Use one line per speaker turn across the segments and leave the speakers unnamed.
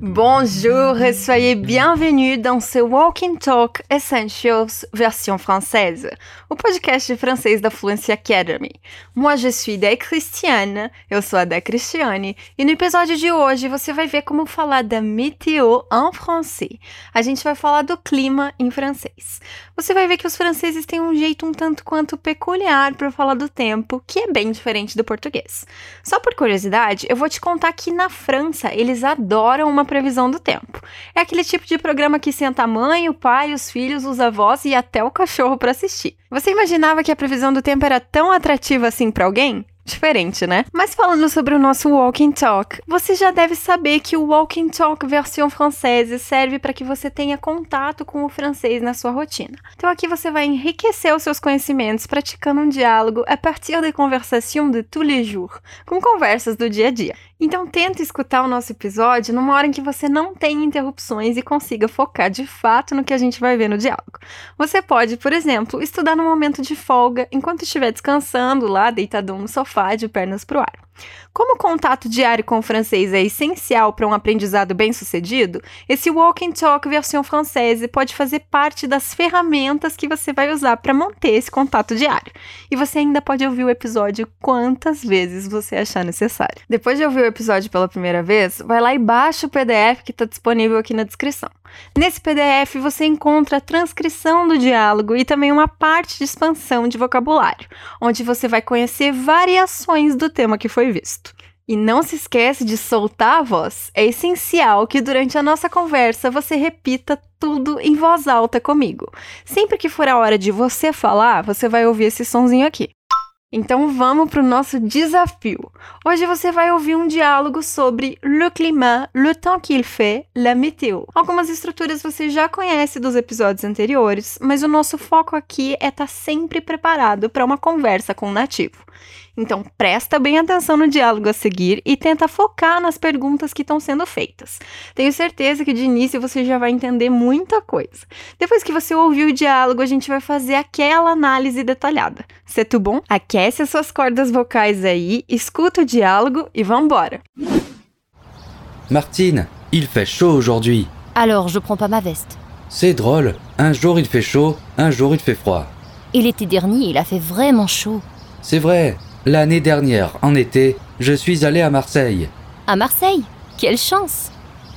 Bonjour et soyez bienvenus dans ce Walking Talk Essentials version française, o podcast de francês da Fluency Academy. Moi, je suis Dé Cristiane, eu sou a Dé Cristiane, e no episódio de hoje você vai ver como falar da météo em français. A gente vai falar do clima em francês. Você vai ver que os franceses têm um jeito um tanto quanto peculiar para falar do tempo, que é bem diferente do português. Só por curiosidade, eu vou te contar que na França eles adoram uma previsão do tempo. É aquele tipo de programa que senta a mãe, o pai, os filhos, os avós e até o cachorro para assistir. Você imaginava que a previsão do tempo era tão atrativa assim para alguém? Diferente, né? Mas falando sobre o nosso Walking Talk, você já deve saber que o Walking Talk versão française serve para que você tenha contato com o francês na sua rotina. Então aqui você vai enriquecer os seus conhecimentos praticando um diálogo a partir de conversations de tous les jours, com conversas do dia a dia. Então tenta escutar o nosso episódio numa hora em que você não tem interrupções e consiga focar de fato no que a gente vai ver no diálogo. Você pode, por exemplo, estudar no momento de folga, enquanto estiver descansando lá, deitadão no sofá, de pernas pro ar. Como o contato diário com o francês é essencial para um aprendizado bem-sucedido, esse Walking Talk versão française pode fazer parte das ferramentas que você vai usar para manter esse contato diário. E você ainda pode ouvir o episódio quantas vezes você achar necessário. Depois de ouvir o episódio pela primeira vez, vai lá e baixa o PDF que está disponível aqui na descrição. Nesse PDF você encontra a transcrição do diálogo e também uma parte de expansão de vocabulário, onde você vai conhecer variações do tema que foi visto. E não se esquece de soltar a voz. É essencial que durante a nossa conversa você repita tudo em voz alta comigo. Sempre que for a hora de você falar, você vai ouvir esse sonzinho aqui. Então vamos para o nosso desafio. Hoje você vai ouvir um diálogo sobre le climat, le temps qu'il fait, la météo. Algumas estruturas você já conhece dos episódios anteriores, mas o nosso foco aqui é estar sempre preparado para uma conversa com o nativo. Então presta bem atenção no diálogo a seguir e tenta focar nas perguntas que estão sendo feitas. Tenho certeza que de início você já vai entender muita coisa. Depois que você ouvir o diálogo, a gente vai fazer aquela análise detalhada. C'est tout bom? Aquece as suas cordas vocais aí, escuta o diálogo e vambora!
Martine, il fait chaud aujourd'hui.
Alors, je prends pas ma veste.
C'est drôle, un jour il fait chaud, un jour il fait froid.
Et l'été dernier, il a fait vraiment chaud.
C'est vrai, l'année dernière, en été, je suis allé à Marseille.
À Marseille? Quelle chance!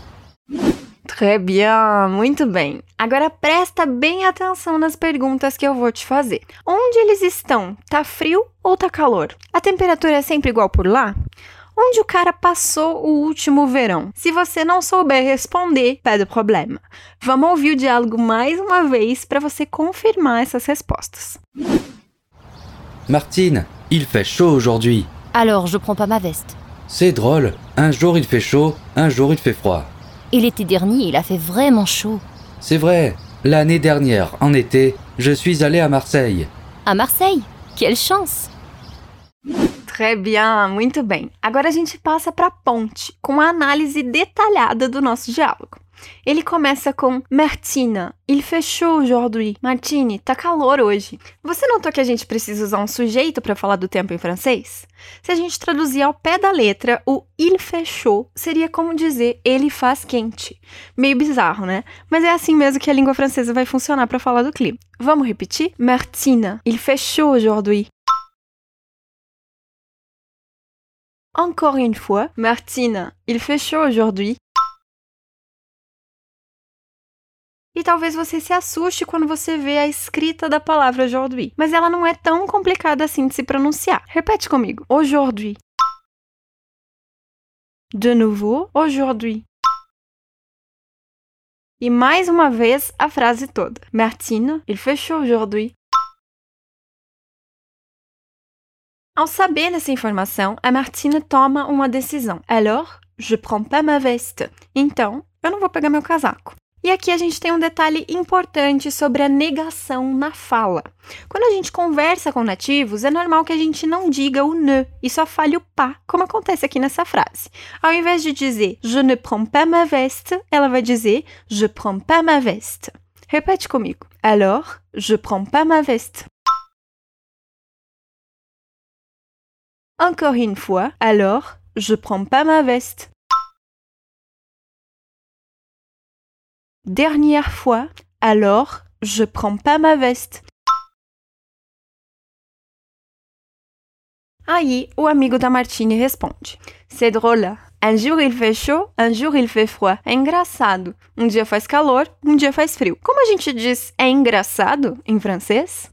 Très bien, muito bem. Agora presta bem atenção nas perguntas que eu vou te fazer. Onde eles estão? Tá frio ou tá calor? A temperatura é sempre igual por lá? Onde o cara passou o último verão? Se você não souber responder, pas de problème. Vamos ouvir o diálogo mais uma vez para você confirmar essas respostas.
Martine, il fait chaud aujourd'hui.
Alors, je prends pas ma veste.
C'est drôle, un jour il fait chaud, un jour il fait froid.
Et l'été dernier, il a fait vraiment chaud.
C'est vrai, l'année dernière, en été, je suis allé à Marseille.
À Marseille? Quelle chance!
Très bien, muito bem. Agora a gente passa para a ponte, com a análise detalhada do nosso diálogo. Ele começa com Martine, il fait chaud aujourd'hui. Martine, tá calor hoje. Você notou que a gente precisa usar um sujeito para falar do tempo em francês? Se a gente traduzir ao pé da letra, o il fait chaud seria como dizer ele faz quente. Meio bizarro, né? Mas é assim mesmo que a língua francesa vai funcionar para falar do clima. Vamos repetir? Martine, il fait chaud aujourd'hui. Encore une fois, Martine, il fait chaud aujourd'hui. E talvez você se assuste quando você vê a escrita da palavra aujourd'hui, mas ela não é tão complicada assim de se pronunciar. Repete comigo. Aujourd'hui. De nouveau, aujourd'hui. E mais uma vez a frase toda. Martine, il fait chaud aujourd'hui. Ao saber dessa informação, a Martine toma uma decisão. Alors, je prends pas ma veste. Então, eu não vou pegar meu casaco. E aqui a gente tem um detalhe importante sobre a negação na fala. Quando a gente conversa com nativos, é normal que a gente não diga o ne e só fale o pas, como acontece aqui nessa frase. Ao invés de dizer je ne prends pas ma veste, ela vai dizer je prends pas ma veste. Repete comigo. Alors, je prends pas ma veste. Encore une fois, alors, je prends pas ma veste. dernière fois, alors je prends pas ma veste. Aí, o amigo da Martine responde: C'est drôle. Un jour il fait chaud, un jour il fait froid. É engraçado. Um dia faz calor, um dia faz frio. Como a gente diz é engraçado em francês?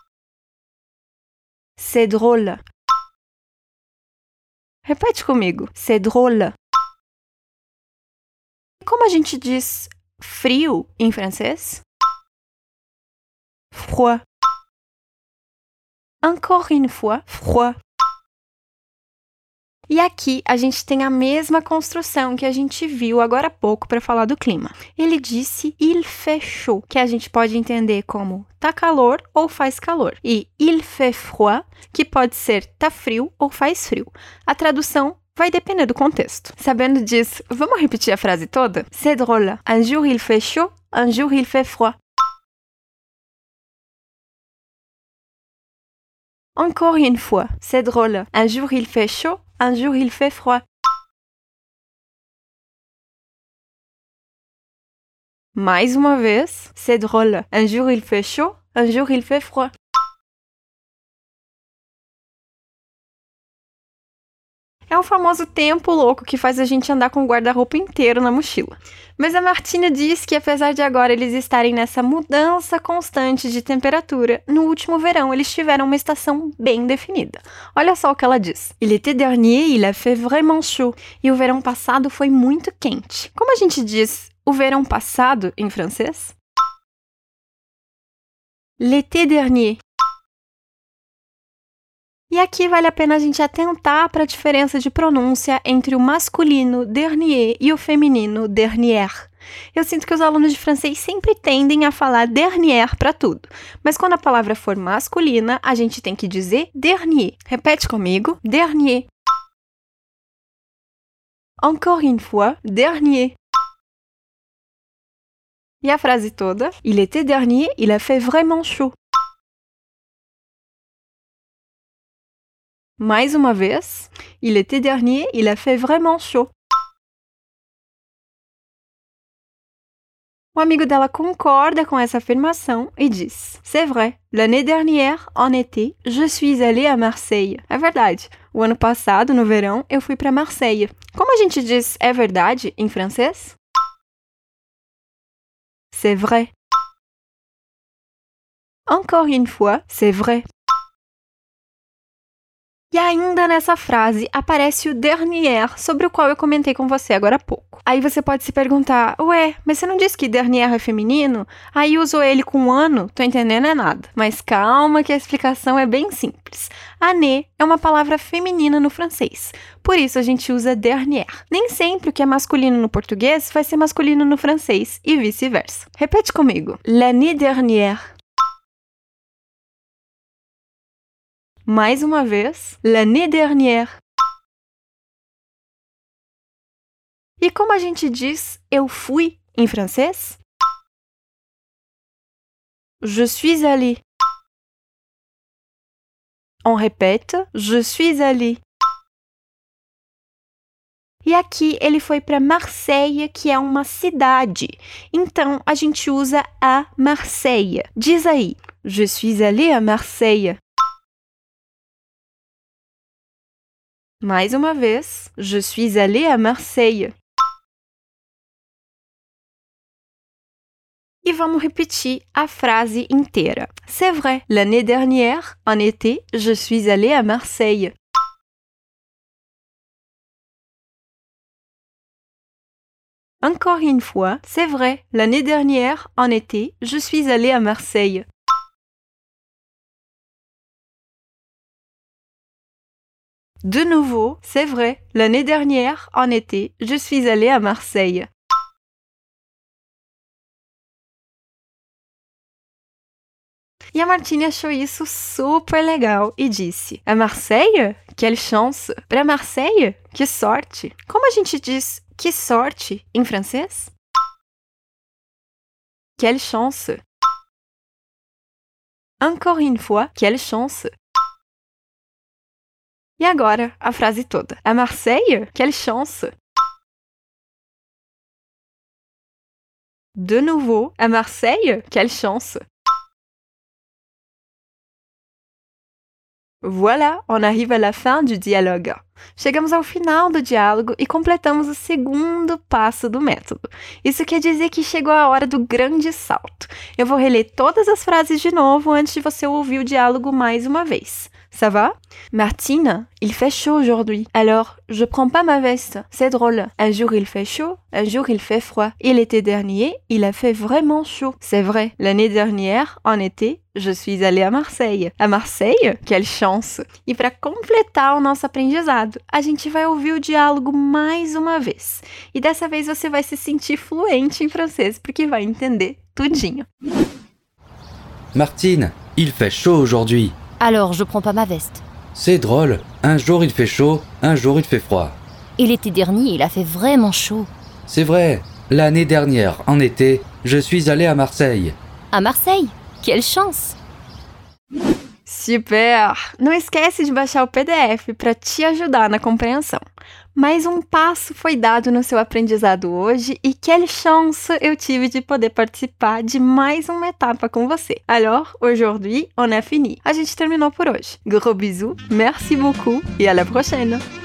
C'est drôle. Repete comigo. C'est drôle. Como a gente diz frio em francês? Froid. Encore une fois, froid. E aqui a gente tem a mesma construção que a gente viu agora há pouco para falar do clima. Ele disse il fait chaud, que a gente pode entender como tá calor ou faz calor. E il fait froid, que pode ser tá frio ou faz frio. A tradução vai depender do contexto. Sabendo disso, vamos repetir a frase toda? C'est drôle. Un jour il fait chaud, un jour il fait froid. Encore une fois, c'est drôle. Un jour il fait chaud, un jour il fait froid. Mais uma vez, c'est drôle. Un jour il fait chaud, un jour il fait froid. É o famoso tempo louco que faz a gente andar com o guarda-roupa inteiro na mochila. Mas a Martina diz que apesar de agora eles estarem nessa mudança constante de temperatura, no último verão eles tiveram uma estação bem definida. Olha só o que ela diz. L'été dernier, il a fait vraiment chaud. E o verão passado foi muito quente. Como a gente diz o verão passado em francês? L'été dernier. E aqui vale a pena a gente atentar para a diferença de pronúncia entre o masculino dernier e o feminino dernière. Eu sinto que os alunos de francês sempre tendem a falar dernière para tudo, mas quando a palavra for masculina, a gente tem que dizer dernier. Repete comigo: dernier. Encore une fois, dernier. E a frase toda: Il était dernier, il a fait vraiment chaud. Mais uma vez, il était dernier, il a fait vraiment chaud. O amigo dela concorda com essa afirmação e diz: C'est vrai, l'année dernière, en été, je suis allée à Marseille. É verdade, o ano passado, no verão, eu fui para Marseille. Como a gente diz é verdade em francês? C'est vrai. Encore une fois, c'est vrai. E ainda nessa frase aparece o dernier, sobre o qual eu comentei com você agora há pouco. Aí você pode se perguntar: ué, mas você não disse que dernier é feminino? Aí usou ele com ano? Tô entendendo é nada. Mas calma que a explicação é bem simples. Année é uma palavra feminina no francês. Por isso a gente usa dernier. Nem sempre o que é masculino no português vai ser masculino no francês e vice-versa. Repete comigo. L'année dernière. Mais uma vez, l'année dernière. E como a gente diz eu fui em francês? Je suis allée. On répète, je suis allée. E aqui ele foi para Marseille, que é uma cidade. Então a gente usa a Marseille. Diz aí, je suis allée à Marseille. Mais uma vez, je suis allée à Marseille. E vamos repetir a frase inteira. C'est vrai, l'année dernière, en été, je suis allée à Marseille. Encore une fois, c'est vrai, l'année dernière, en été, je suis allée à Marseille. De nouveau, c'est vrai, l'année dernière, en été, je suis allée à Marseille. E a Martine achou isso super legal e disse: À Marseille? Quelle chance! Para Marseille? Que sorte! Como a gente diz que sorte em francês? Quelle chance! Encore une fois, quelle chance! E agora, a frase toda. À Marseille? Quelle chance! De nouveau, à Marseille? Quelle chance! Voilà, on arrive à la fin du dialogue. Chegamos ao final do diálogo e completamos o segundo passo do método. Isso quer dizer que chegou a hora do grande salto. Eu vou reler todas as frases de novo antes de você ouvir o diálogo mais uma vez. Ça va? Martine, il fait chaud aujourd'hui. Alors, je prends pas ma veste. C'est drôle. Un jour il fait chaud, un jour il fait froid. Et l'été dernier, il a fait vraiment chaud. C'est vrai. L'année dernière, en été, je suis allée à Marseille. À Marseille? Quelle chance! E para completar o nosso aprendizado, a gente vai ouvir o diálogo mais uma vez. E dessa vez você vai se sentir fluente em francês, porque vai entender tudinho.
Martine, il fait chaud aujourd'hui.
Alors je prends pas ma veste.
C'est drôle, un jour il fait chaud, un jour il fait froid.
Et l'été dernier, il a fait vraiment chaud.
C'est vrai, l'année dernière, en été, je suis allée à Marseille.
À Marseille? Quelle chance!
Super! Não esquece de baixar o PDF para te ajudar na compreensão. Mais um passo foi dado no seu aprendizado hoje e quelle chance eu tive de poder participar de mais uma etapa com você. Alors, aujourd'hui, on a fini. A gente terminou por hoje. Gros bisous, merci beaucoup e à la prochaine!